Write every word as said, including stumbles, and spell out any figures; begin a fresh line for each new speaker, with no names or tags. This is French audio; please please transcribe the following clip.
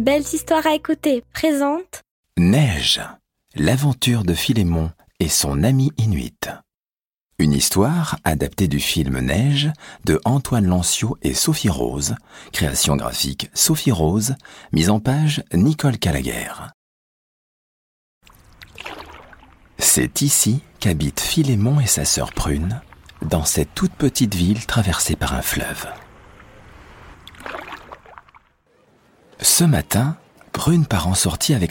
Belles histoires à écouter présente
Neige, l'aventure de Philémon et son ami Inuit. Une histoire adaptée du film Neige de Antoine Lanciot et Sophie Rose, création graphique Sophie Rose, mise en page Nicole Calaguerre. C'est ici qu'habitent Philémon et sa sœur Prune, dans cette toute petite ville traversée par un fleuve. Ce matin, Prune part en sortie avec